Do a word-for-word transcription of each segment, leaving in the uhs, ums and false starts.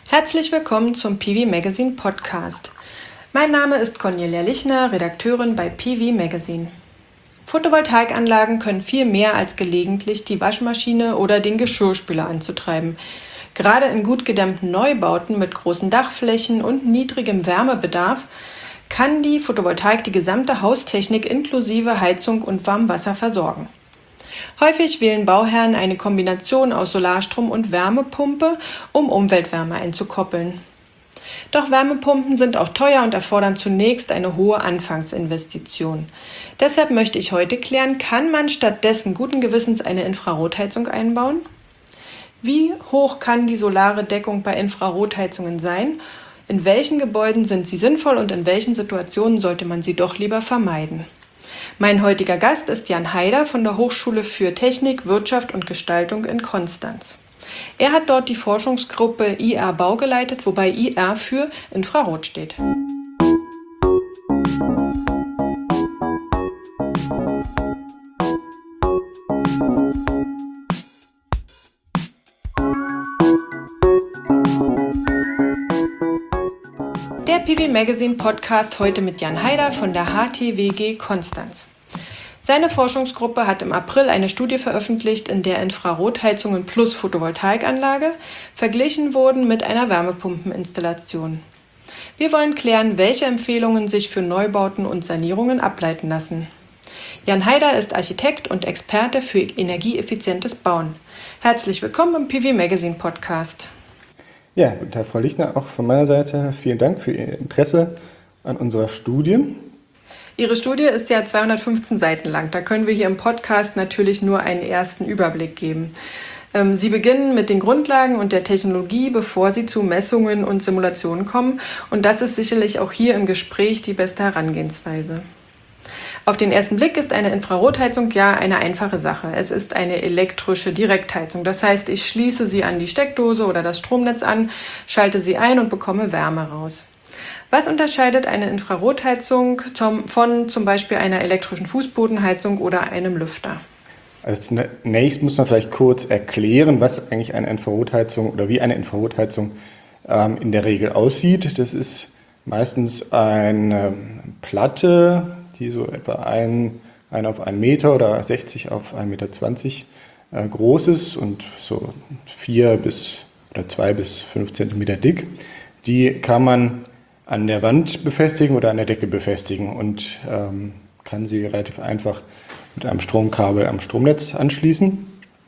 Herzlich willkommen zum P V Magazine Podcast. Mein Name ist Cornelia Lichner, Redakteurin bei P V Magazine. Photovoltaikanlagen können viel mehr als gelegentlich die Waschmaschine oder den Geschirrspüler anzutreiben. Gerade in gut gedämmten Neubauten mit großen Dachflächen und niedrigem Wärmebedarf kann die Photovoltaik die gesamte Haustechnik inklusive Heizung und Warmwasser versorgen. Häufig wählen Bauherren eine Kombination aus Solarstrom und Wärmepumpe, um Umweltwärme einzukoppeln. Doch Wärmepumpen sind auch teuer und erfordern zunächst eine hohe Anfangsinvestition. Deshalb möchte ich heute klären, kann man stattdessen guten Gewissens eine Infrarotheizung einbauen? Wie hoch kann die solare Deckung bei Infrarotheizungen sein? In welchen Gebäuden sind sie sinnvoll und in welchen Situationen sollte man sie doch lieber vermeiden? Mein heutiger Gast ist Jan Haider von der Hochschule für Technik, Wirtschaft und Gestaltung in Konstanz. Er hat dort die Forschungsgruppe I R Bau geleitet, wobei I R für Infrarot steht. Der P V Magazine Podcast heute mit Jan Haider von der H T W G Konstanz. Seine Forschungsgruppe hat im April eine Studie veröffentlicht, in der Infrarotheizungen plus Photovoltaikanlage verglichen wurden mit einer Wärmepumpeninstallation. Wir wollen klären, welche Empfehlungen sich für Neubauten und Sanierungen ableiten lassen. Jan Haider ist Architekt und Experte für energieeffizientes Bauen. Herzlich willkommen im P V Magazine Podcast. Ja, guten Tag, Frau Lichner, auch von meiner Seite vielen Dank für Ihr Interesse an unserer Studie. Ihre Studie ist ja zweihundertfünfzehn Seiten lang. Da können wir hier im Podcast natürlich nur einen ersten Überblick geben. Sie beginnen mit den Grundlagen und der Technologie, bevor Sie zu Messungen und Simulationen kommen. Und das ist sicherlich auch hier im Gespräch die beste Herangehensweise. Auf den ersten Blick ist eine Infrarotheizung ja eine einfache Sache. Es ist eine elektrische Direktheizung. Das heißt, ich schließe sie an die Steckdose oder das Stromnetz an, schalte sie ein und bekomme Wärme raus. Was unterscheidet eine Infrarotheizung zum, von zum Beispiel einer elektrischen Fußbodenheizung oder einem Lüfter? Also zunächst muss man vielleicht kurz erklären, was eigentlich eine Infrarotheizung oder wie eine Infrarotheizung ähm, in der Regel aussieht. Das ist meistens eine Platte, die so etwa ein, ein auf einen Meter oder sechzig auf ein Meter zwanzig äh, groß ist und so vier bis oder zwei bis fünf Zentimeter dick. Die kann man an der Wand befestigen oder an der Decke befestigen und ähm, kann sie relativ einfach mit einem Stromkabel am Stromnetz anschließen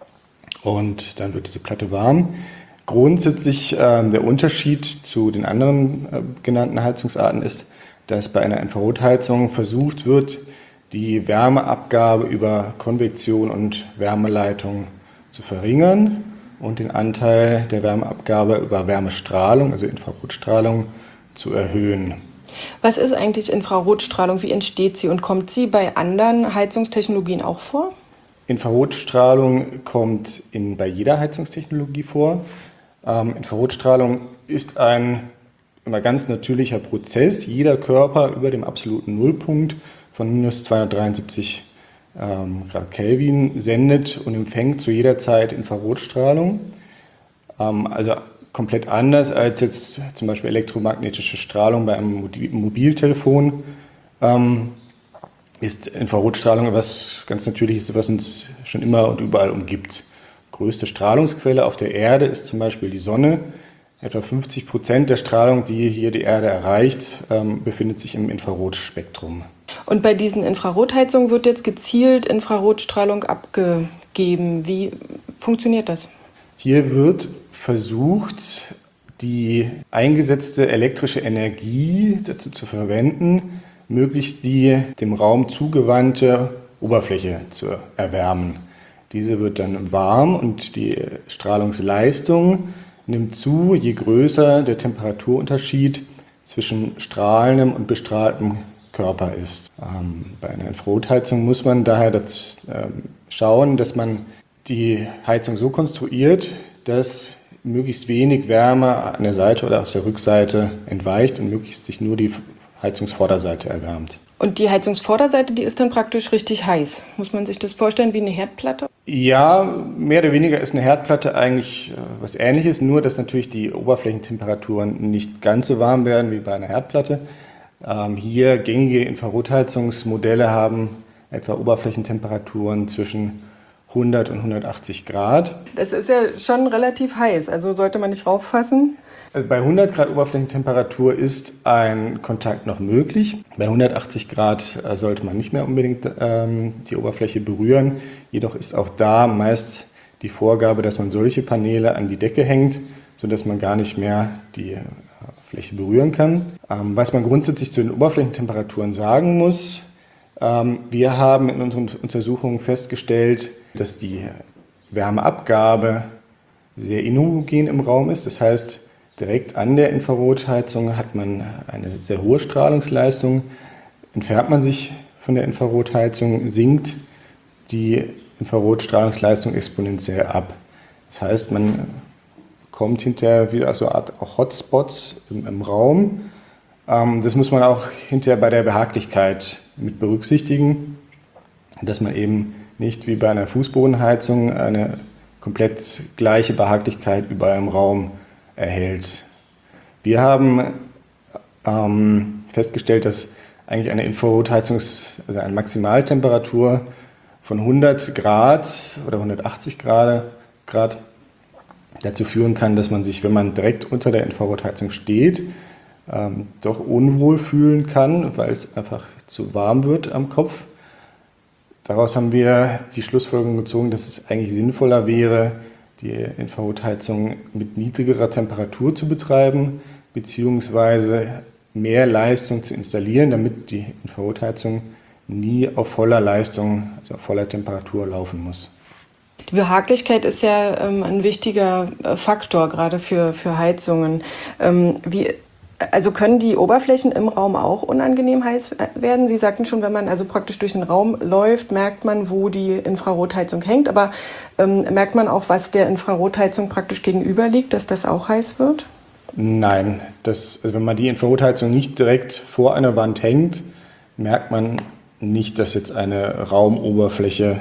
und dann wird diese Platte warm. Grundsätzlich äh, der Unterschied zu den anderen äh, genannten Heizungsarten ist, dass bei einer Infrarotheizung versucht wird, die Wärmeabgabe über Konvektion und Wärmeleitung zu verringern und den Anteil der Wärmeabgabe über Wärmestrahlung, also Infrarotstrahlung, zu erhöhen. Was ist eigentlich Infrarotstrahlung? Wie entsteht sie und kommt sie bei anderen Heizungstechnologien auch vor? Infrarotstrahlung kommt in, bei jeder Heizungstechnologie vor. Ähm, Infrarotstrahlung ist ein immer ganz natürlicher Prozess. Jeder Körper über dem absoluten Nullpunkt von minus zweihundertdreiundsiebzig ähm, Grad Kelvin sendet und empfängt zu jeder Zeit Infrarotstrahlung. Ähm, also komplett anders als jetzt zum Beispiel elektromagnetische Strahlung bei einem Mobiltelefon. Ähm, ist Infrarotstrahlung etwas ganz Natürliches, was uns schon immer und überall umgibt. Größte Strahlungsquelle auf der Erde ist zum Beispiel die Sonne. Etwa fünfzig Prozent der Strahlung, die hier die Erde erreicht, ähm, befindet sich im Infrarotspektrum. Und bei diesen Infrarotheizungen wird jetzt gezielt Infrarotstrahlung abgegeben. Wie funktioniert das? Hier wird versucht, die eingesetzte elektrische Energie dazu zu verwenden, möglichst die dem Raum zugewandte Oberfläche zu erwärmen. Diese wird dann warm und die Strahlungsleistung nimmt zu, je größer der Temperaturunterschied zwischen strahlendem und bestrahltem Körper ist. Ähm, bei einer Infrarotheizung muss man daher das, ähm, schauen, dass man die Heizung so konstruiert, dass möglichst wenig Wärme an der Seite oder aus der Rückseite entweicht und möglichst sich nur die Heizungsvorderseite erwärmt. Und die Heizungsvorderseite, die ist dann praktisch richtig heiß. Muss man sich das vorstellen wie eine Herdplatte? Ja, mehr oder weniger ist eine Herdplatte eigentlich äh, was Ähnliches, nur dass natürlich die Oberflächentemperaturen nicht ganz so warm werden wie bei einer Herdplatte. Ähm, hier gängige Infrarotheizungsmodelle haben etwa Oberflächentemperaturen zwischen hundert und hundertachtzig Grad. Das ist ja schon relativ heiß, also sollte man nicht rauffassen. Also bei hundert Grad Oberflächentemperatur ist ein Kontakt noch möglich. Bei hundertachtzig Grad äh, sollte man nicht mehr unbedingt ähm, die Oberfläche berühren. Jedoch ist auch da meist die Vorgabe, dass man solche Paneele an die Decke hängt, sodass man gar nicht mehr die äh, Fläche berühren kann. Ähm, was man grundsätzlich zu den Oberflächentemperaturen sagen muss, ähm, wir haben in unseren Untersuchungen festgestellt, dass die Wärmeabgabe sehr inhomogen im Raum ist. Das heißt, direkt an der Infrarotheizung hat man eine sehr hohe Strahlungsleistung. Entfernt man sich von der Infrarotheizung, sinkt die Infrarotstrahlungsleistung exponentiell ab. Das heißt, man bekommt hinterher wieder so eine Art auch Hotspots im, im Raum. Ähm, das muss man auch hinterher bei der Behaglichkeit mit berücksichtigen, dass man eben nicht wie bei einer Fußbodenheizung eine komplett gleiche Behaglichkeit überall im Raum erhält. Wir haben ähm, festgestellt, dass eigentlich eine Infrarotheizung, also eine Maximaltemperatur von hundert Grad oder hundertachtzig Grad, Grad dazu führen kann, dass man sich, wenn man direkt unter der Infrarotheizung steht, ähm, doch unwohl fühlen kann, weil es einfach zu warm wird am Kopf. Daraus haben wir die Schlussfolgerung gezogen, dass es eigentlich sinnvoller wäre, die Infrarotheizung mit niedrigerer Temperatur zu betreiben, beziehungsweise mehr Leistung zu installieren, damit die Infrarotheizung nie auf voller Leistung, also auf voller Temperatur laufen muss. Die Behaglichkeit ist ja ähm, ein wichtiger äh, Faktor, gerade für, für Heizungen. Ähm, wie, also können die Oberflächen im Raum auch unangenehm heiß werden? Sie sagten schon, wenn man also praktisch durch den Raum läuft, merkt man, wo die Infrarotheizung hängt. Aber ähm, merkt man auch, was der Infrarotheizung praktisch gegenüber liegt, dass das auch heiß wird? Nein, das, also wenn man die Infrarotheizung nicht direkt vor einer Wand hängt, merkt man nicht, dass jetzt eine Raumoberfläche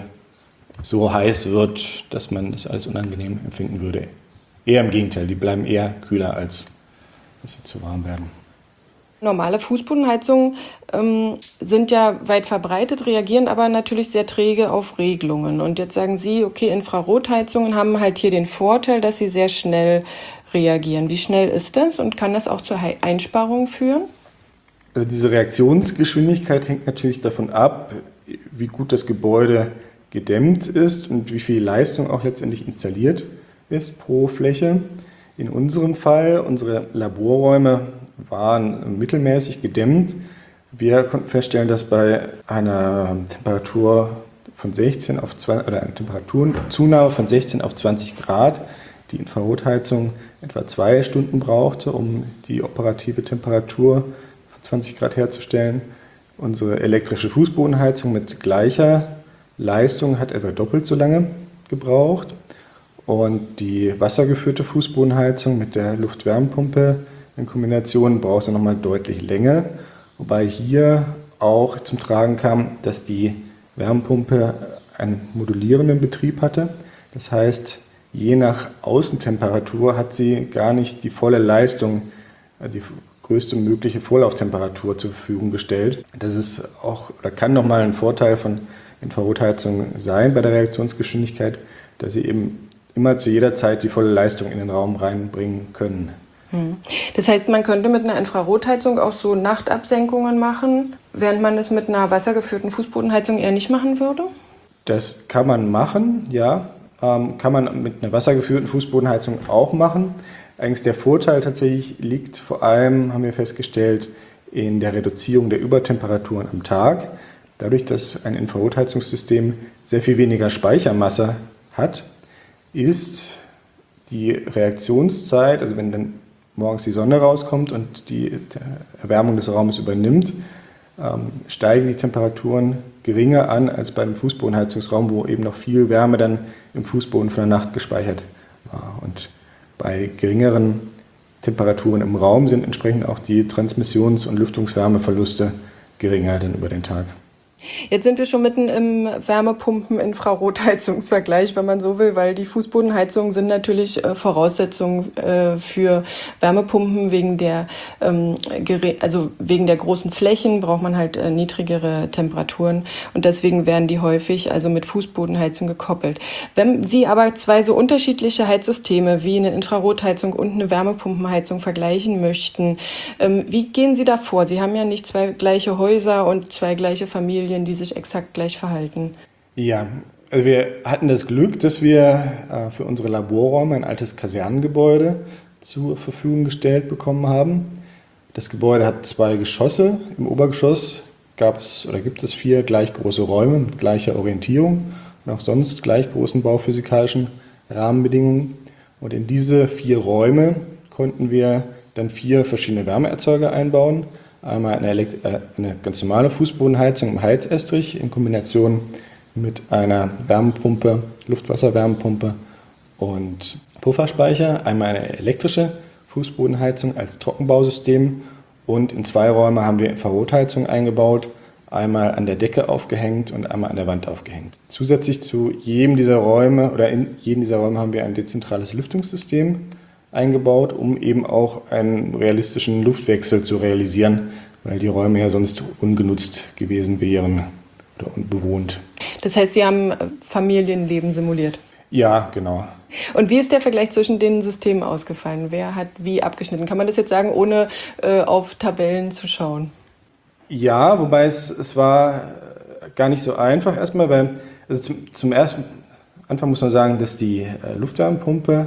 so heiß wird, dass man das als unangenehm empfinden würde. Eher im Gegenteil, die bleiben eher kühler, als dass sie zu warm werden. Normale Fußbodenheizungen ähm, sind ja weit verbreitet, reagieren aber natürlich sehr träge auf Regelungen. Und jetzt sagen Sie, okay, Infrarotheizungen haben halt hier den Vorteil, dass sie sehr schnell reagieren. Wie schnell ist das und kann das auch zur Einsparung führen? Also diese Reaktionsgeschwindigkeit hängt natürlich davon ab, wie gut das Gebäude gedämmt ist und wie viel Leistung auch letztendlich installiert ist pro Fläche. In unserem Fall, unsere Laborräume waren mittelmäßig gedämmt. Wir konnten feststellen, dass bei einer Temperatur von sechzehn auf zwanzig oder einer Temperaturzunahme von sechzehn auf zwanzig Grad die Infrarotheizung etwa zwei Stunden brauchte, um die operative Temperatur von zwanzig Grad herzustellen. Unsere elektrische Fußbodenheizung mit gleicher Leistung hat etwa doppelt so lange gebraucht. Und die wassergeführte Fußbodenheizung mit der Luftwärmepumpe in Kombination brauchte nochmal deutlich länger. Wobei hier auch zum Tragen kam, dass die Wärmepumpe einen modulierenden Betrieb hatte. Das heißt, je nach Außentemperatur hat sie gar nicht die volle Leistung, also die größte mögliche Vorlauftemperatur zur Verfügung gestellt. Das ist auch, oder kann nochmal ein Vorteil von Infrarotheizung sein bei der Reaktionsgeschwindigkeit, dass sie eben immer zu jeder Zeit die volle Leistung in den Raum reinbringen können. Das heißt, man könnte mit einer Infrarotheizung auch so Nachtabsenkungen machen, während man es mit einer wassergeführten Fußbodenheizung eher nicht machen würde? Das kann man machen, ja. Ähm, kann man mit einer wassergeführten Fußbodenheizung auch machen. Eigentlich der Vorteil tatsächlich liegt vor allem, haben wir festgestellt, in der Reduzierung der Übertemperaturen am Tag. Dadurch, dass ein Infrarotheizungssystem sehr viel weniger Speichermasse hat, ist die Reaktionszeit, also wenn dann morgens die Sonne rauskommt und die Erwärmung des Raumes übernimmt, ähm, steigen die Temperaturen geringer an als beim Fußbodenheizungsraum, wo eben noch viel Wärme dann im Fußboden von der Nacht gespeichert war. Und bei geringeren Temperaturen im Raum sind entsprechend auch die Transmissions- und Lüftungswärmeverluste geringer dann über den Tag. Jetzt sind wir schon mitten im Wärmepumpen-Infrarotheizungsvergleich, wenn man so will, weil die Fußbodenheizungen sind natürlich äh, Voraussetzungen äh, für Wärmepumpen. Wegen der, ähm, also wegen der großen Flächen braucht man halt äh, niedrigere Temperaturen und deswegen werden die häufig also mit Fußbodenheizung gekoppelt. Wenn Sie aber zwei so unterschiedliche Heizsysteme wie eine Infrarotheizung und eine Wärmepumpenheizung vergleichen möchten, ähm, wie gehen Sie da vor? Sie haben ja nicht zwei gleiche Häuser und zwei gleiche Familien, die sich exakt gleich verhalten. Ja, also wir hatten das Glück, dass wir äh, für unsere Laborräume ein altes Kasernengebäude zur Verfügung gestellt bekommen haben. Das Gebäude hat zwei Geschosse. Im Obergeschoss gab es oder gibt es vier gleich große Räume mit gleicher Orientierung und auch sonst gleich großen bauphysikalischen Rahmenbedingungen. Und in diese vier Räume konnten wir dann vier verschiedene Wärmeerzeuger einbauen. Einmal eine, Elekt- äh, eine ganz normale Fußbodenheizung im Heizestrich in Kombination mit einer Wärmepumpe, Luftwasserwärmepumpe und Pufferspeicher. Einmal eine elektrische Fußbodenheizung als Trockenbausystem und in zwei Räume haben wir Infrarotheizung eingebaut, einmal an der Decke aufgehängt und einmal an der Wand aufgehängt. Zusätzlich zu jedem dieser Räume oder in jedem dieser Räume haben wir ein dezentrales Lüftungssystem eingebaut, um eben auch einen realistischen Luftwechsel zu realisieren, weil die Räume ja sonst ungenutzt gewesen wären oder unbewohnt. Das heißt, Sie haben Familienleben simuliert? Ja, genau. Und wie ist der Vergleich zwischen den Systemen ausgefallen? Wer hat wie abgeschnitten? Kann man das jetzt sagen, ohne äh, auf Tabellen zu schauen? Ja, wobei es, es war gar nicht so einfach erstmal, weil also zum, zum ersten Anfang muss man sagen, dass die äh, Luftwärmepumpe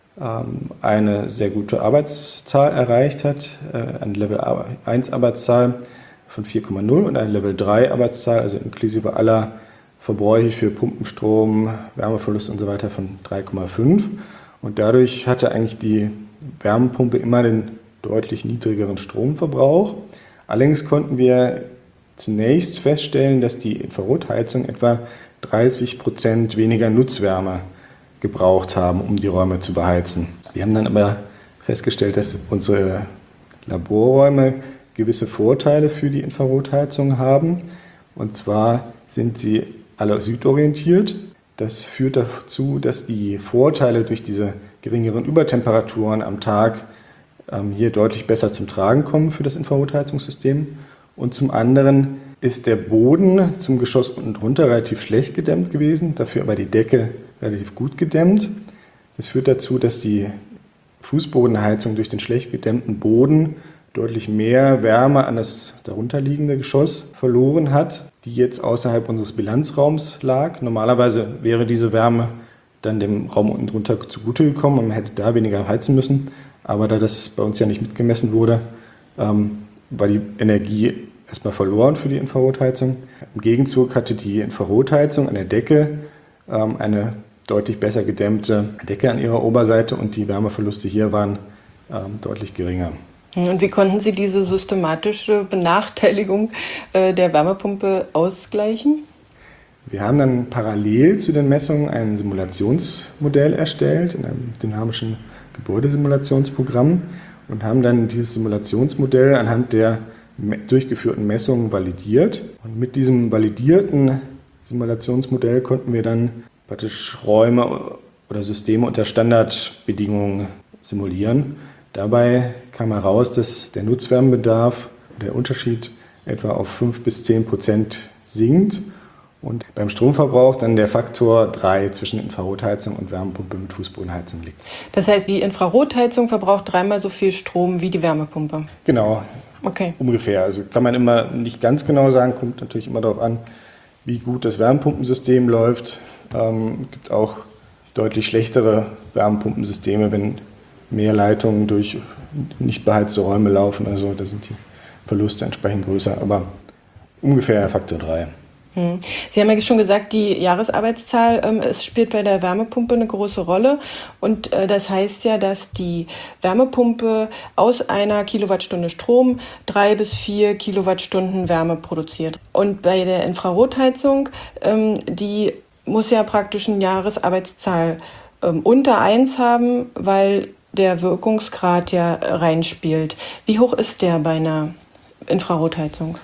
eine sehr gute Arbeitszahl erreicht hat, eine Level eins Arbeitszahl von vier Komma null und eine Level drei Arbeitszahl, also inklusive aller Verbräuche für Pumpenstrom, Wärmeverlust und so weiter von drei Komma fünf. Und dadurch hatte eigentlich die Wärmepumpe immer den deutlich niedrigeren Stromverbrauch. Allerdings konnten wir zunächst feststellen, dass die Infrarotheizung etwa dreißig Prozent weniger Nutzwärme gebraucht haben, um die Räume zu beheizen. Wir haben dann aber festgestellt, dass unsere Laborräume gewisse Vorteile für die Infrarotheizung haben. Und zwar sind sie alle südorientiert. Das führt dazu, dass die Vorteile durch diese geringeren Übertemperaturen am Tag ähm, hier deutlich besser zum Tragen kommen für das Infrarotheizungssystem. Und zum anderen ist der Boden zum Geschoss unten drunter relativ schlecht gedämmt gewesen, dafür aber die Decke relativ gut gedämmt. Das führt dazu, dass die Fußbodenheizung durch den schlecht gedämmten Boden deutlich mehr Wärme an das darunterliegende Geschoss verloren hat, die jetzt außerhalb unseres Bilanzraums lag. Normalerweise wäre diese Wärme dann dem Raum unten drunter zugute gekommen und man hätte da weniger heizen müssen. Aber da das bei uns ja nicht mitgemessen wurde, ähm, war die Energie erstmal verloren für die Infrarotheizung. Im Gegenzug hatte die Infrarotheizung an der Decke ähm, eine deutlich besser gedämmte Decke an ihrer Oberseite und die Wärmeverluste hier waren ähm, deutlich geringer. Und wie konnten Sie diese systematische Benachteiligung äh, der Wärmepumpe ausgleichen? Wir haben dann parallel zu den Messungen ein Simulationsmodell erstellt in einem dynamischen Gebäudesimulationsprogramm und haben dann dieses Simulationsmodell anhand der durchgeführten Messungen validiert. Und mit diesem validierten Simulationsmodell konnten wir dann praktisch Räume oder Systeme unter Standardbedingungen simulieren. Dabei kam heraus, dass der Nutzwärmebedarf, der Unterschied etwa auf fünf bis zehn Prozent sinkt und beim Stromverbrauch dann der Faktor drei zwischen Infrarotheizung und Wärmepumpe mit Fußbodenheizung liegt. Das heißt, die Infrarotheizung verbraucht dreimal so viel Strom wie die Wärmepumpe? Genau, okay. Ungefähr. Also kann man immer nicht ganz genau sagen, kommt natürlich immer darauf an, wie gut das Wärmepumpensystem läuft. Ähm, gibt auch deutlich schlechtere Wärmepumpensysteme, wenn mehr Leitungen durch nicht beheizte Räume laufen. Also da sind die Verluste entsprechend größer, aber ungefähr Faktor drei. Hm. Sie haben ja schon gesagt, die Jahresarbeitszahl, ähm, es spielt bei der Wärmepumpe eine große Rolle. Und äh, das heißt ja, dass die Wärmepumpe aus einer Kilowattstunde Strom drei bis vier Kilowattstunden Wärme produziert. Und bei der Infrarotheizung, ähm, die muss ja praktisch eine Jahresarbeitszahl ähm, unter eins haben, weil der Wirkungsgrad ja reinspielt. Wie hoch ist der bei einer Infrarotheizung?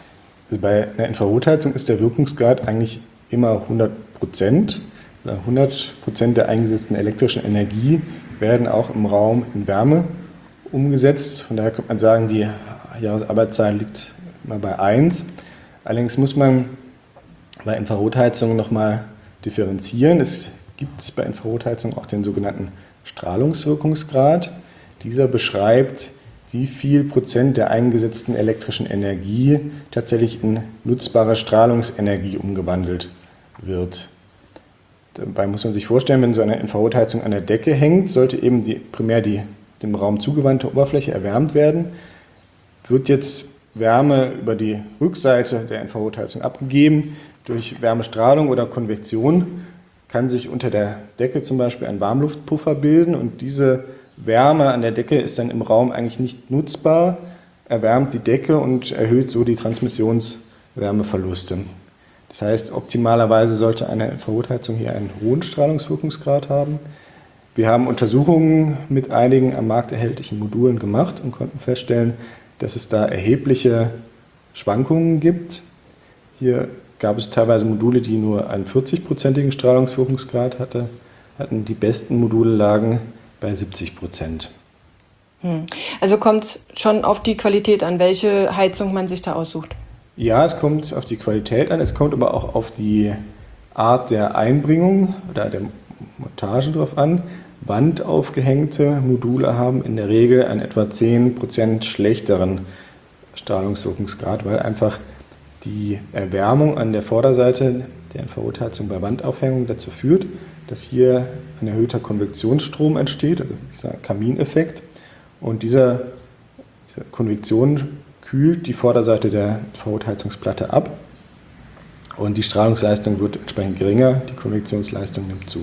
Also bei einer Infrarotheizung ist der Wirkungsgrad eigentlich immer hundert Prozent. hundert Prozent der eingesetzten elektrischen Energie werden auch im Raum in Wärme umgesetzt. Von daher könnte man sagen, die Jahresarbeitszahl liegt immer bei eins. Allerdings muss man bei Infrarotheizungen nochmal differenzieren. Es gibt bei Infrarotheizungen auch den sogenannten Strahlungswirkungsgrad. Dieser beschreibt, wie viel Prozent der eingesetzten elektrischen Energie tatsächlich in nutzbare Strahlungsenergie umgewandelt wird. Dabei muss man sich vorstellen, wenn so eine Infrarotheizung an der Decke hängt, sollte eben die, primär die dem Raum zugewandte Oberfläche erwärmt werden. Wird jetzt Wärme über die Rückseite der Infrarotheizung abgegeben, durch Wärmestrahlung oder Konvektion kann sich unter der Decke zum Beispiel ein Warmluftpuffer bilden und diese Wärme an der Decke ist dann im Raum eigentlich nicht nutzbar, erwärmt die Decke und erhöht so die Transmissionswärmeverluste. Das heißt, optimalerweise sollte eine Infrarotheizung hier einen hohen Strahlungswirkungsgrad haben. Wir haben Untersuchungen mit einigen am Markt erhältlichen Modulen gemacht und konnten feststellen, dass es da erhebliche Schwankungen gibt. Hier gab es teilweise Module, die nur einen vierzig-prozentigen Strahlungswirkungsgrad hatte, hatten. Die besten Module lagen bei siebzig Prozent. Also kommt es schon auf die Qualität an, welche Heizung man sich da aussucht? Ja, es kommt auf die Qualität an, es kommt aber auch auf die Art der Einbringung oder der Montage drauf an. Wandaufgehängte Module haben in der Regel einen etwa zehn Prozent schlechteren Strahlungswirkungsgrad, weil einfach die Erwärmung an der Vorderseite der Infrarotheizung bei Wandaufhängung dazu führt, dass hier ein erhöhter Konvektionsstrom entsteht, also dieser Kamineffekt. Und dieser, diese Konvektion kühlt die Vorderseite der Infrarotheizungsplatte ab und die Strahlungsleistung wird entsprechend geringer, die Konvektionsleistung nimmt zu.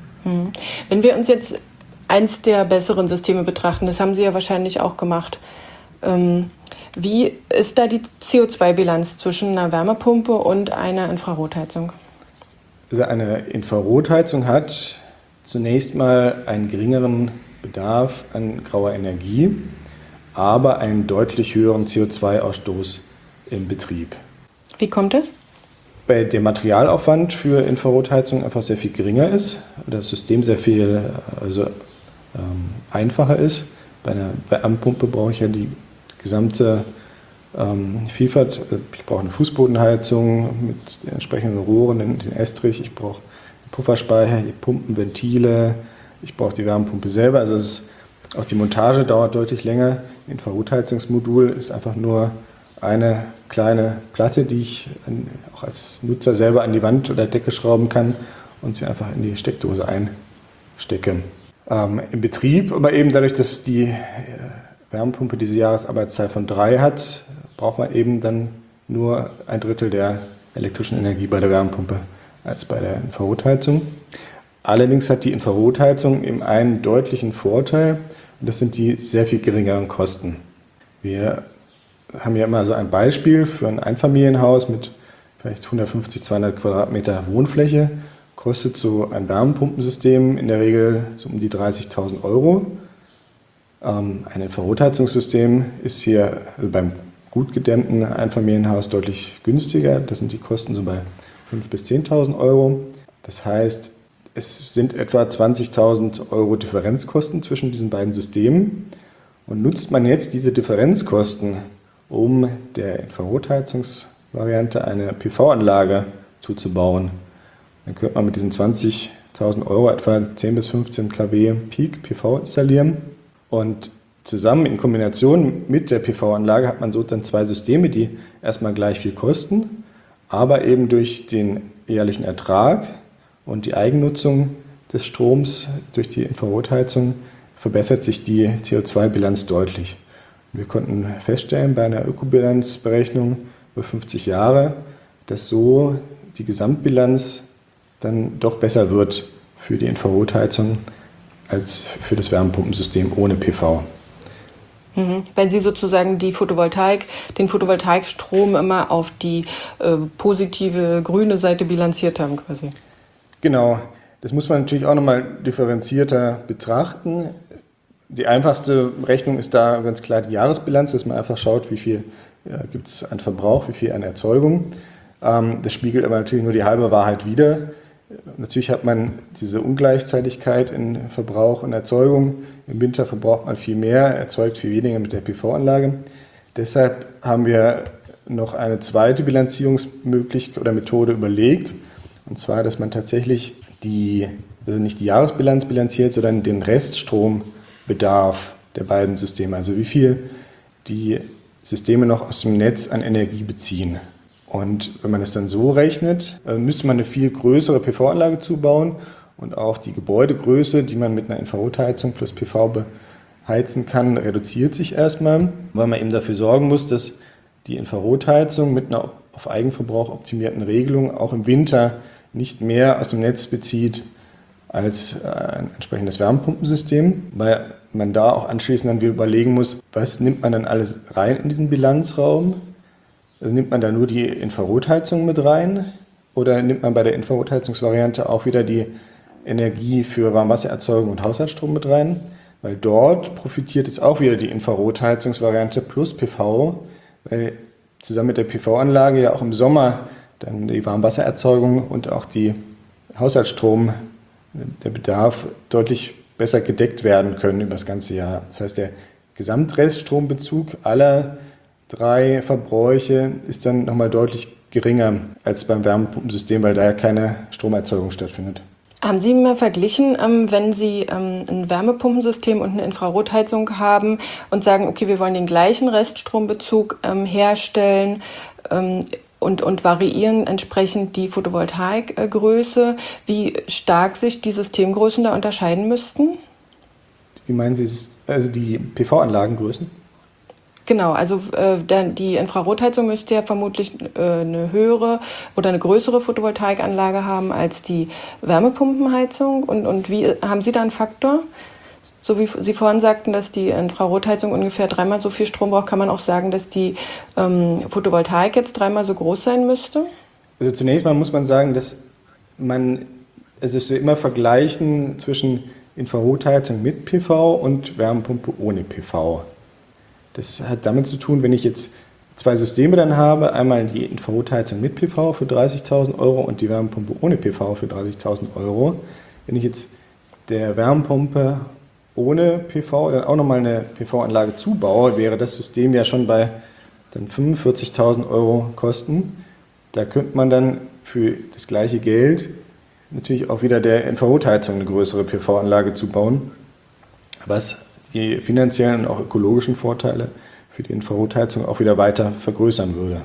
Wenn wir uns jetzt eins der besseren Systeme betrachten, das haben Sie ja wahrscheinlich auch gemacht, ähm, wie ist da die C O zwei Bilanz zwischen einer Wärmepumpe und einer Infrarotheizung? Also eine Infrarotheizung hat zunächst mal einen geringeren Bedarf an grauer Energie, aber einen deutlich höheren C O zwei Ausstoß im Betrieb. Wie kommt es? Weil der Materialaufwand für Infrarotheizung einfach sehr viel geringer ist, das System sehr viel also, ähm, einfacher ist. Bei einer Wärmepumpe brauche ich ja die gesamte ähm, Vielfalt. Ich brauche eine Fußbodenheizung mit den entsprechenden Rohren, den, den Estrich, ich brauche einen Pufferspeicher, die Pumpen, Ventile, ich brauche die Wärmepumpe selber. Also es ist, auch die Montage dauert deutlich länger. Ein Infrarotheizungsmodul ist einfach nur eine kleine Platte, die ich auch als Nutzer selber an die Wand oder Decke schrauben kann und sie einfach in die Steckdose einstecke. Ähm, Im Betrieb, aber eben dadurch, dass die äh, Wärmepumpe diese Jahresarbeitszahl von drei hat, braucht man eben dann nur ein Drittel der elektrischen Energie bei der Wärmepumpe als bei der Infrarotheizung. Allerdings hat die Infrarotheizung eben einen deutlichen Vorteil und das sind die sehr viel geringeren Kosten. Wir haben ja immer so ein Beispiel für ein Einfamilienhaus mit vielleicht hundertfünfzig, zweihundert Quadratmeter Wohnfläche. Kostet so ein Wärmepumpensystem in der Regel so um die dreißigtausend Euro. Ähm, ein Infrarotheizungssystem ist hier also beim gut gedämmten Einfamilienhaus deutlich günstiger. Das sind die Kosten so bei fünftausend bis zehntausend Euro. Das heißt, es sind etwa zwanzigtausend Euro Differenzkosten zwischen diesen beiden Systemen. Und nutzt man jetzt diese Differenzkosten, um der Infrarotheizungsvariante eine P V-Anlage zuzubauen, dann könnte man mit diesen zwanzigtausend Euro etwa zehn bis fünfzehn Kilowatt Peak P V installieren. Und zusammen in Kombination mit der P V-Anlage hat man so dann zwei Systeme, die erstmal gleich viel kosten, aber eben durch den jährlichen Ertrag und die Eigennutzung des Stroms durch die Infrarotheizung verbessert sich die C O zwei Bilanz deutlich. Wir konnten feststellen bei einer Ökobilanzberechnung über fünfzig Jahre, dass so die Gesamtbilanz dann doch besser wird für die Infrarotheizung als für das Wärmepumpensystem ohne P V. Mhm. Weil Sie sozusagen die Photovoltaik, den Photovoltaikstrom immer auf die äh, positive grüne Seite bilanziert haben quasi. Genau, das muss man natürlich auch nochmal differenzierter betrachten. Die einfachste Rechnung ist da ganz klar die Jahresbilanz, dass man einfach schaut, wie viel ja, gibt es an Verbrauch, wie viel an Erzeugung. Ähm, das spiegelt aber natürlich nur die halbe Wahrheit wider. Natürlich hat man diese Ungleichzeitigkeit in Verbrauch und Erzeugung. Im Winter verbraucht man viel mehr, erzeugt viel weniger mit der P V-Anlage. Deshalb haben wir noch eine zweite Bilanzierungsmöglichkeit oder Methode überlegt. Und zwar, dass man tatsächlich die, also nicht die Jahresbilanz bilanziert, sondern den Reststrombedarf der beiden Systeme. Also wie viel die Systeme noch aus dem Netz an Energie beziehen. Und wenn man es dann so rechnet, müsste man eine viel größere P V-Anlage zubauen und auch die Gebäudegröße, die man mit einer Infrarotheizung plus P V beheizen kann, reduziert sich erstmal, weil man eben dafür sorgen muss, dass die Infrarotheizung mit einer auf Eigenverbrauch optimierten Regelung auch im Winter nicht mehr aus dem Netz bezieht als ein entsprechendes Wärmepumpensystem, weil man da auch anschließend dann wieder überlegen muss, was nimmt man dann alles rein in diesen Bilanzraum? Also nimmt man da nur die Infrarotheizung mit rein oder nimmt man bei der Infrarotheizungsvariante auch wieder die Energie für Warmwassererzeugung und Haushaltsstrom mit rein? Weil dort profitiert jetzt auch wieder die Infrarotheizungsvariante plus P V, weil zusammen mit der P V-Anlage ja auch im Sommer dann die Warmwassererzeugung und auch die Haushaltsstrom, der Bedarf deutlich besser gedeckt werden können über das ganze Jahr. Das heißt, der Gesamtreststrombezug aller drei Verbräuche ist dann nochmal deutlich geringer als beim Wärmepumpensystem, weil da ja keine Stromerzeugung stattfindet. Haben Sie mal verglichen, wenn Sie ein Wärmepumpensystem und eine Infrarotheizung haben und sagen, okay, wir wollen den gleichen Reststrombezug herstellen und, und variieren entsprechend die Photovoltaikgröße, wie stark sich die Systemgrößen da unterscheiden müssten? Wie meinen Sie, also die P V-Anlagengrößen? Genau, also äh, die Infrarotheizung müsste ja vermutlich äh, eine höhere oder eine größere Photovoltaikanlage haben als die Wärmepumpenheizung. Und, und wie haben Sie da einen Faktor? So wie Sie vorhin sagten, dass die Infrarotheizung ungefähr dreimal so viel Strom braucht, kann man auch sagen, dass die ähm, Photovoltaik jetzt dreimal so groß sein müsste? Also zunächst mal muss man sagen, dass man, also es wir immer vergleichen zwischen Infrarotheizung mit P V und Wärmepumpe ohne P V. Das hat damit zu tun, wenn ich jetzt zwei Systeme dann habe, einmal die Infrarotheizung mit P V für dreißigtausend Euro und die Wärmepumpe ohne P V für dreißigtausend Euro. Wenn ich jetzt der Wärmepumpe ohne P V dann auch nochmal eine P V-Anlage zubaue, wäre das System ja schon bei dann fünfundvierzigtausend Euro Kosten. Da könnte man dann für das gleiche Geld natürlich auch wieder der Infrarotheizung eine größere P V-Anlage zubauen, was die finanziellen und auch ökologischen Vorteile für die Infrarotheizung auch wieder weiter vergrößern würde.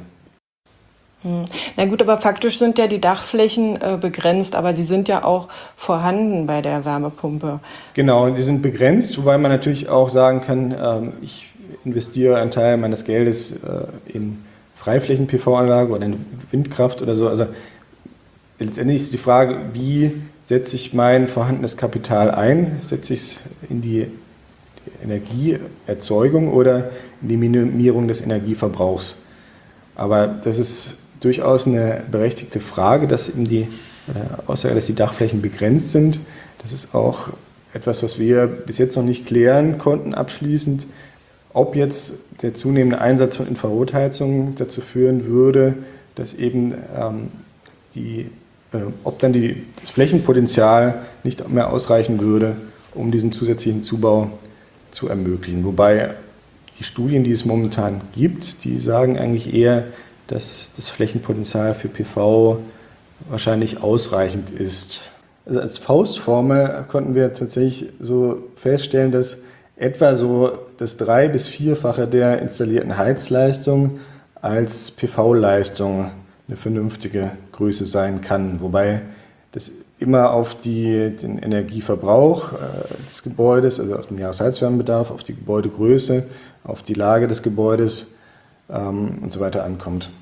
Hm. Na gut, aber faktisch sind ja die Dachflächen äh, begrenzt, aber sie sind ja auch vorhanden bei der Wärmepumpe. Genau, die sind begrenzt, wobei man natürlich auch sagen kann, ähm, ich investiere einen Teil meines Geldes äh, in Freiflächen-P V-Anlage oder in Windkraft oder so. Also letztendlich ist die Frage, wie setze ich mein vorhandenes Kapital ein? Setze ich es in die Energieerzeugung oder in die Minimierung des Energieverbrauchs? Aber das ist durchaus eine berechtigte Frage, dass eben die Aussage, dass die Dachflächen begrenzt sind. Das ist auch etwas, was wir bis jetzt noch nicht klären konnten abschließend, ob jetzt der zunehmende Einsatz von Infrarotheizungen dazu führen würde, dass eben ähm, die, äh, ob dann die, das Flächenpotenzial nicht mehr ausreichen würde, um diesen zusätzlichen Zubau zu ermöglichen. Wobei die Studien, die es momentan gibt, die sagen eigentlich eher, dass das Flächenpotenzial für P V wahrscheinlich ausreichend ist. Also als Faustformel konnten wir tatsächlich so feststellen, dass etwa so das drei- bis vierfache der installierten Heizleistung als P V-Leistung eine vernünftige Größe sein kann, wobei das immer auf die, den Energieverbrauch äh, des Gebäudes, also auf den Jahresheizwärmebedarf, auf die Gebäudegröße, auf die Lage des Gebäudes ähm, und so weiter ankommt.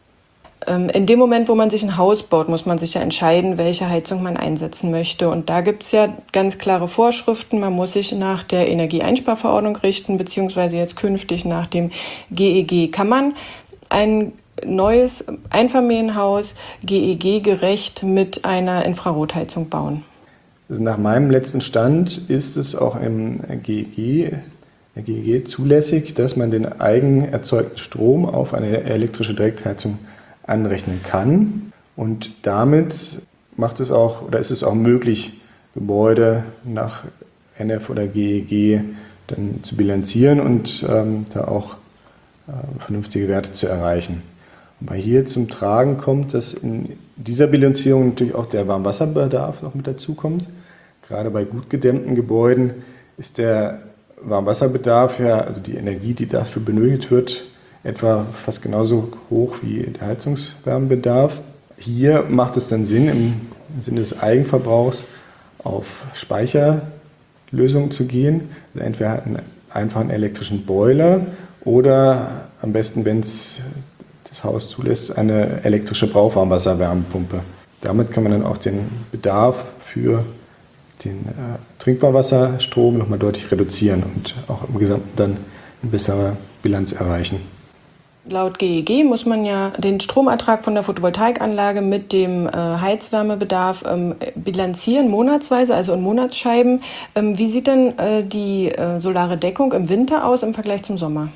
In dem Moment, wo man sich ein Haus baut, muss man sich ja entscheiden, welche Heizung man einsetzen möchte. Und da gibt es ja ganz klare Vorschriften. Man muss sich nach der Energieeinsparverordnung richten, beziehungsweise jetzt künftig nach dem G E G. Kann man ein neues Einfamilienhaus G E G-gerecht mit einer Infrarotheizung bauen? Also nach meinem letzten Stand ist es auch im G E G der G E G zulässig, dass man den eigen erzeugten Strom auf eine elektrische Direktheizung anrechnen kann. Und damit macht es auch, oder ist es auch möglich, Gebäude nach N F oder G E G dann zu bilanzieren und ähm, da auch äh, vernünftige Werte zu erreichen. Wobei hier zum Tragen kommt, dass in dieser Bilanzierung natürlich auch der Warmwasserbedarf noch mit dazu kommt. Gerade bei gut gedämmten Gebäuden ist der Warmwasserbedarf, ja, also die Energie, die dafür benötigt wird, etwa fast genauso hoch wie der Heizungswärmebedarf. Hier macht es dann Sinn, im Sinne des Eigenverbrauchs auf Speicherlösungen zu gehen. Also entweder einen einfachen elektrischen Boiler oder am besten, wenn es das Haus zulässt, eine elektrische Brauchwarmwasserwärmepumpe. Damit kann man dann auch den Bedarf für den äh, Trinkwasserstrom nochmal deutlich reduzieren und auch im Gesamten dann eine bessere Bilanz erreichen. Laut G E G muss man ja den Stromertrag von der Photovoltaikanlage mit dem äh, Heizwärmebedarf ähm, bilanzieren, monatsweise, also in Monatsscheiben. Ähm, wie sieht denn äh, die äh, solare Deckung im Winter aus im Vergleich zum Sommer?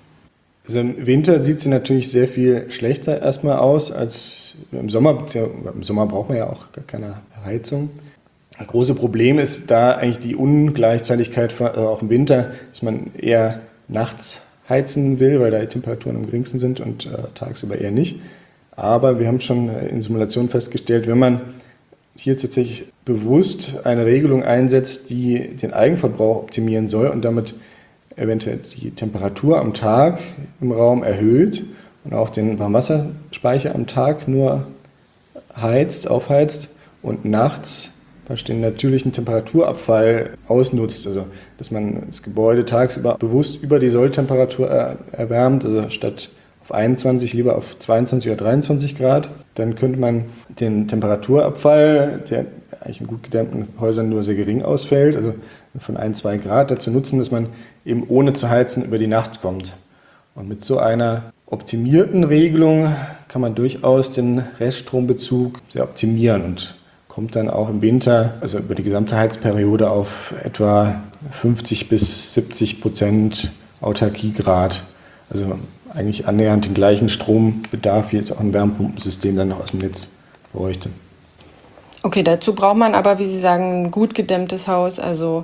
Also im Winter sieht sie natürlich sehr viel schlechter erstmal aus als im Sommer. Im Sommer braucht man ja auch gar keine Heizung. Das große Problem ist da eigentlich die Ungleichzeitigkeit, also auch im Winter, dass man eher nachts heizen will, weil da die Temperaturen am geringsten sind und äh, tagsüber eher nicht. Aber wir haben schon in Simulationen festgestellt, wenn man hier tatsächlich bewusst eine Regelung einsetzt, die den Eigenverbrauch optimieren soll und damit eventuell die Temperatur am Tag im Raum erhöht und auch den Warmwasserspeicher am Tag nur heizt, aufheizt und nachts den natürlichen Temperaturabfall ausnutzt, also dass man das Gebäude tagsüber bewusst über die Solltemperatur erwärmt, also statt auf einundzwanzig lieber auf zweiundzwanzig oder dreiundzwanzig Grad. Dann könnte man den Temperaturabfall, der eigentlich in gut gedämmten Häusern nur sehr gering ausfällt, also von ein, zwei Grad, dazu nutzen, dass man eben ohne zu heizen über die Nacht kommt. Und mit so einer optimierten Regelung kann man durchaus den Reststrombezug sehr optimieren und kommt dann auch im Winter, also über die gesamte Heizperiode, auf etwa fünfzig bis siebzig Prozent Autarkiegrad. Also eigentlich annähernd den gleichen Strombedarf wie jetzt auch ein Wärmepumpensystem dann noch aus dem Netz bräuchte. Okay, dazu braucht man aber, wie Sie sagen, ein gut gedämmtes Haus, also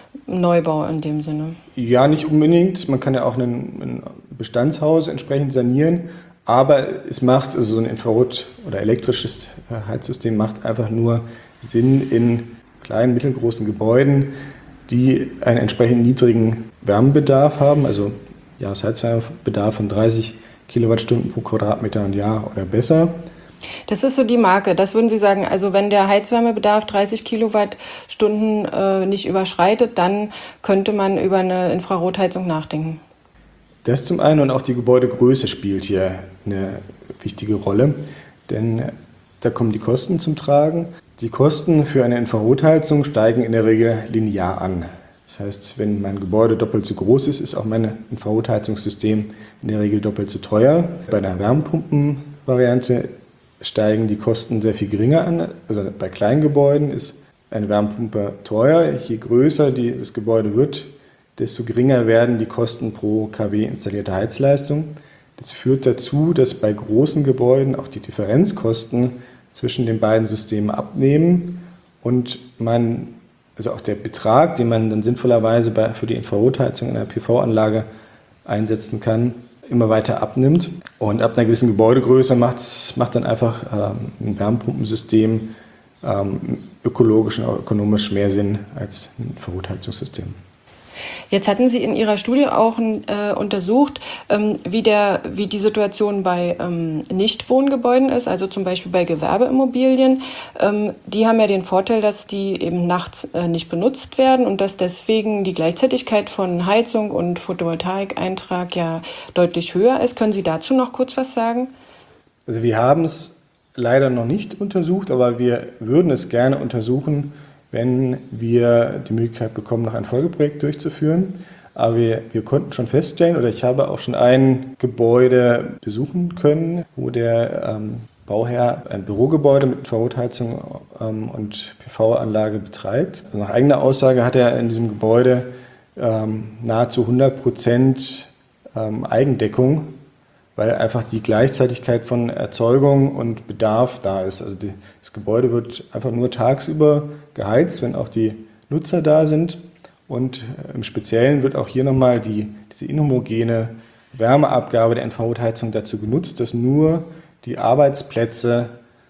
Neubau in dem Sinne. Ja, nicht unbedingt. Man kann ja auch ein, ein Bestandshaus entsprechend sanieren. Aber es macht, also so ein Infrarot- oder elektrisches Heizsystem macht einfach nur Sinn in kleinen, mittelgroßen Gebäuden, die einen entsprechend niedrigen Wärmebedarf haben, also Jahresheizwärmebedarf von dreißig Kilowattstunden pro Quadratmeter und Jahr oder besser. Das ist so die Marke. Das würden Sie sagen, also wenn der Heizwärmebedarf dreißig Kilowattstunden äh, nicht überschreitet, dann könnte man über eine Infrarotheizung nachdenken. Das zum einen und auch die Gebäudegröße spielt hier eine wichtige Rolle, denn da kommen die Kosten zum Tragen. Die Kosten für eine Infrarotheizung steigen in der Regel linear an. Das heißt, wenn mein Gebäude doppelt so groß ist, ist auch mein Infrarotheizungssystem in der Regel doppelt so teuer. Bei einer Wärmepumpenvariante steigen die Kosten sehr viel geringer an. Also bei kleinen Gebäuden ist eine Wärmepumpe teuer. Je größer die, das Gebäude wird, desto geringer werden die Kosten pro kW installierte Heizleistung. Das führt dazu, dass bei großen Gebäuden auch die Differenzkosten zwischen den beiden Systemen abnehmen und man, also auch der Betrag, den man dann sinnvollerweise bei, für die Infrarotheizung in einer P V-Anlage einsetzen kann, immer weiter abnimmt. Und ab einer gewissen Gebäudegröße macht's, macht dann einfach ähm, ein Wärmepumpensystem ähm, ökologisch und ökonomisch mehr Sinn als ein Infrarotheizungssystem. Jetzt hatten Sie in Ihrer Studie auch äh, untersucht, ähm, wie, der, wie die Situation bei ähm, Nichtwohngebäuden ist, also zum Beispiel bei Gewerbeimmobilien. Ähm, die haben ja den Vorteil, dass die eben nachts äh, nicht benutzt werden und dass deswegen die Gleichzeitigkeit von Heizung und Photovoltaikeintrag ja deutlich höher ist. Können Sie dazu noch kurz was sagen? Also wir haben es leider noch nicht untersucht, aber wir würden es gerne untersuchen, wenn wir die Möglichkeit bekommen, noch ein Folgeprojekt durchzuführen. Aber wir, wir konnten schon feststellen, oder ich habe auch schon ein Gebäude besuchen können, wo der ähm, Bauherr ein Bürogebäude mit Infrarotheizung ähm, und P V-Anlage betreibt. Also nach eigener Aussage hat er in diesem Gebäude ähm, nahezu hundert Prozent ähm, Eigendeckung, weil einfach die Gleichzeitigkeit von Erzeugung und Bedarf da ist. Also die, das Gebäude wird einfach nur tagsüber geheizt, wenn auch die Nutzer da sind. Und im Speziellen wird auch hier nochmal die, diese inhomogene Wärmeabgabe der Infrarotheizung dazu genutzt, dass nur die Arbeitsplätze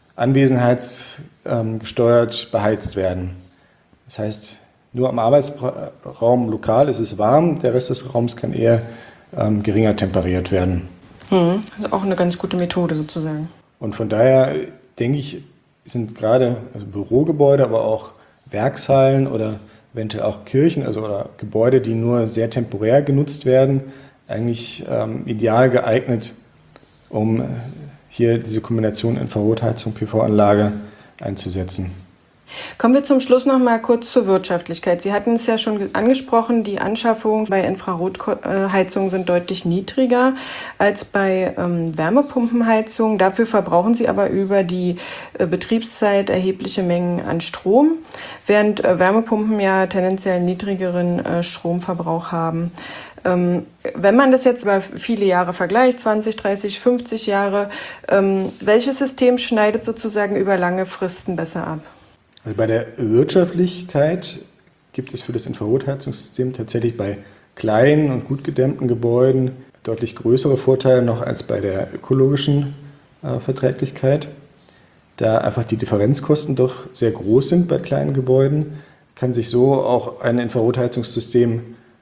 anwesenheitsgesteuert beheizt werden. Das heißt, nur am Arbeitsraum lokal ist es warm, der Rest des Raums kann eher ähm, geringer temperiert werden. Hm, also auch eine ganz gute Methode sozusagen. Und von daher denke ich, sind gerade also Bürogebäude, aber auch Werkshallen oder eventuell auch Kirchen, also oder Gebäude, die nur sehr temporär genutzt werden, eigentlich ähm, ideal geeignet, um hier diese Kombination Infrarotheizung, P V-Anlage einzusetzen. Kommen wir zum Schluss noch mal kurz zur Wirtschaftlichkeit. Sie hatten es ja schon angesprochen, die Anschaffungen bei Infrarotheizungen sind deutlich niedriger als bei ähm, Wärmepumpenheizungen. Dafür verbrauchen sie aber über die äh, Betriebszeit erhebliche Mengen an Strom, während äh, Wärmepumpen ja tendenziell niedrigeren äh, Stromverbrauch haben. Ähm, wenn man das jetzt über viele Jahre vergleicht, zwanzig, dreißig, fünfzig Jahre, ähm, welches System schneidet sozusagen über lange Fristen besser ab? Also bei der Wirtschaftlichkeit gibt es für das Infrarotheizungssystem tatsächlich bei kleinen und gut gedämmten Gebäuden deutlich größere Vorteile noch als bei der ökologischen äh, Verträglichkeit. Da einfach die Differenzkosten doch sehr groß sind bei kleinen Gebäuden, kann sich so auch ein Infrarotheizungssystem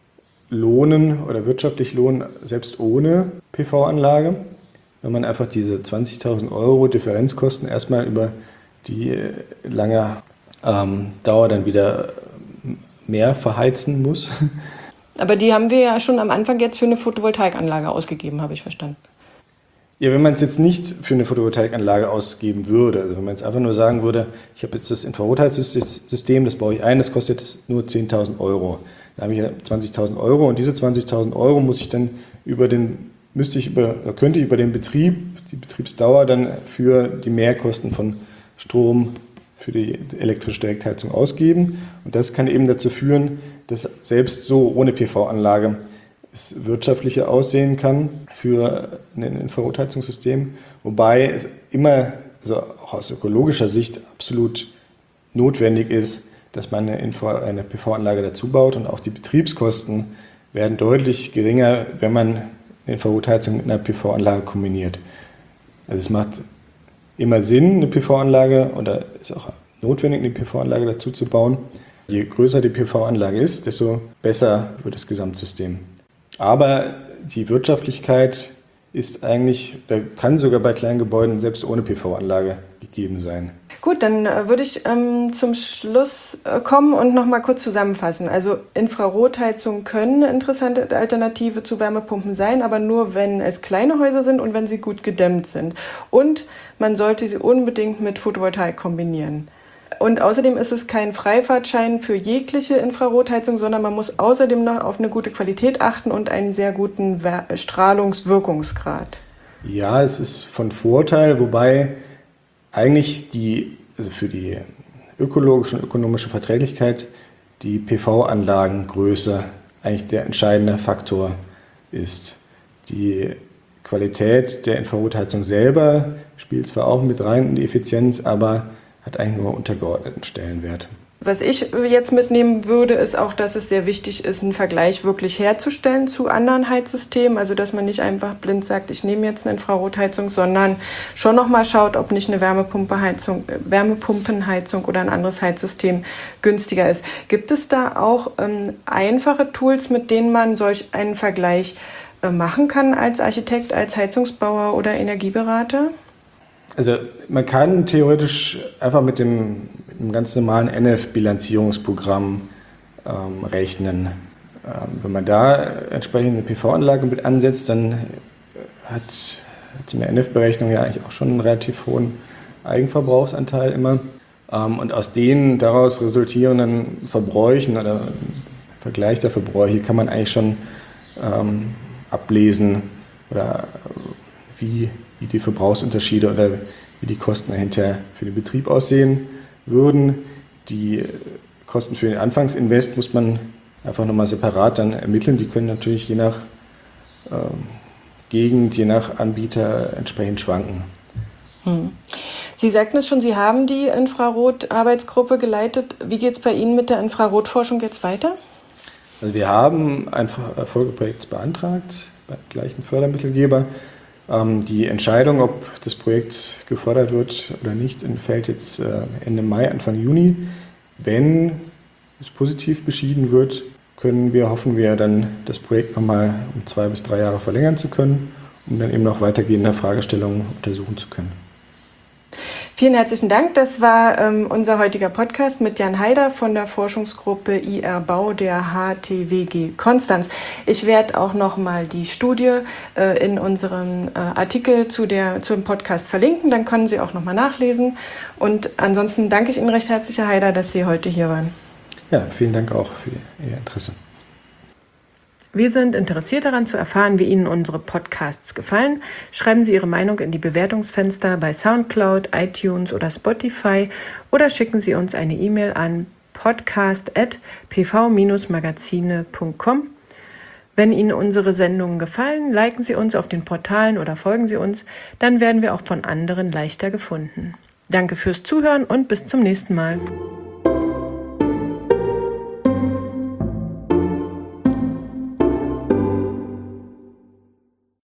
lohnen oder wirtschaftlich lohnen, selbst ohne P V-Anlage, wenn man einfach diese zwanzigtausend Euro Differenzkosten erstmal über die lange ähm, Dauer dann wieder mehr verheizen muss. Aber die haben wir ja schon am Anfang jetzt für eine Photovoltaikanlage ausgegeben, habe ich verstanden. Ja, wenn man es jetzt nicht für eine Photovoltaikanlage ausgeben würde, also wenn man jetzt einfach nur sagen würde, ich habe jetzt das Infrarotheizungssystem, das baue ich ein, das kostet jetzt nur zehntausend Euro. Dann habe ich ja zwanzigtausend Euro und diese zwanzigtausend Euro muss ich dann über den, müsste ich über, oder könnte ich über den Betrieb, die Betriebsdauer dann für die Mehrkosten von Strom für die elektrische Direktheizung ausgeben. Und das kann eben dazu führen, dass selbst so ohne P V-Anlage es wirtschaftlicher aussehen kann für ein Infrarotheizungssystem, wobei es immer, also auch aus ökologischer Sicht, absolut notwendig ist, dass man eine, Infra-, eine P V-Anlage dazu baut, und auch die Betriebskosten werden deutlich geringer, wenn man eine Infrarotheizung mit einer P V-Anlage kombiniert. Also es macht immer Sinn, eine P V-Anlage, oder ist auch notwendig, eine P V-Anlage dazu zu bauen. Je größer die P V-Anlage ist, desto besser wird das Gesamtsystem. Aber die Wirtschaftlichkeit ist eigentlich, oder kann sogar bei kleinen Gebäuden selbst ohne P V-Anlage gegeben sein. Gut, dann äh, würde ich ähm, zum Schluss äh, kommen und noch mal kurz zusammenfassen. Also Infrarotheizungen können eine interessante Alternative zu Wärmepumpen sein, aber nur, wenn es kleine Häuser sind und wenn sie gut gedämmt sind. Und man sollte sie unbedingt mit Photovoltaik kombinieren. Und außerdem ist es kein Freifahrtschein für jegliche Infrarotheizung, sondern man muss außerdem noch auf eine gute Qualität achten und einen sehr guten Strahlungswirkungsgrad. Ja, es ist von Vorteil, wobei eigentlich die, also für die ökologische und ökonomische Verträglichkeit die P V-Anlagengröße eigentlich der entscheidende Faktor ist. Die Qualität der Infrarotheizung selber spielt zwar auch mit rein in die Effizienz, aber hat eigentlich nur untergeordneten Stellenwert. Was ich jetzt mitnehmen würde, ist auch, dass es sehr wichtig ist, einen Vergleich wirklich herzustellen zu anderen Heizsystemen. Also, dass man nicht einfach blind sagt, ich nehme jetzt eine Infrarotheizung, sondern schon nochmal schaut, ob nicht eine Wärmepumpenheizung, Wärmepumpenheizung oder ein anderes Heizsystem günstiger ist. Gibt es da auch ähm, einfache Tools, mit denen man solch einen Vergleich äh, machen kann als Architekt, als Heizungsbauer oder Energieberater? Also man kann theoretisch einfach mit dem, mit dem ganz normalen N E F-Bilanzierungsprogramm ähm, rechnen. Ähm, wenn man da entsprechend eine P V-Anlage mit ansetzt, dann hat, hat so eine N E F-Berechnung ja eigentlich auch schon einen relativ hohen Eigenverbrauchsanteil immer. Ähm, und aus den daraus resultierenden Verbräuchen oder Vergleich der Verbräuche kann man eigentlich schon ähm, ablesen, oder wie wie die Verbrauchsunterschiede oder wie die Kosten dahinter für den Betrieb aussehen würden. Die Kosten für den Anfangsinvest muss man einfach nochmal separat dann ermitteln. Die können natürlich je nach ähm, Gegend, je nach Anbieter entsprechend schwanken. Hm. Sie sagten es schon, Sie haben die Infrarot-Arbeitsgruppe geleitet. Wie geht es bei Ihnen mit der Infrarotforschung jetzt weiter? Also wir haben ein Folgeprojekt beantragt beim gleichen Fördermittelgeber. Ähm, die Entscheidung, ob das Projekt gefördert wird oder nicht, fällt jetzt äh, Ende Mai, Anfang Juni. Wenn es positiv beschieden wird, können wir, hoffen wir dann, das Projekt nochmal um zwei bis drei Jahre verlängern zu können, um dann eben noch weitergehende Fragestellungen untersuchen zu können. Vielen herzlichen Dank. Das war ähm, unser heutiger Podcast mit Jan Haider von der Forschungsgruppe I R Bau der H T W G Konstanz. Ich werde auch noch mal die Studie äh, in unserem äh, Artikel zu der, zum Podcast verlinken. Dann können Sie auch noch mal nachlesen. Und ansonsten danke ich Ihnen recht herzlich, Herr Haider, dass Sie heute hier waren. Ja, vielen Dank auch für Ihr Interesse. Wir sind interessiert daran zu erfahren, wie Ihnen unsere Podcasts gefallen. Schreiben Sie Ihre Meinung in die Bewertungsfenster bei Soundcloud, iTunes oder Spotify oder schicken Sie uns eine E-Mail an podcast at p v magazine punkt com. Wenn Ihnen unsere Sendungen gefallen, liken Sie uns auf den Portalen oder folgen Sie uns, dann werden wir auch von anderen leichter gefunden. Danke fürs Zuhören und bis zum nächsten Mal.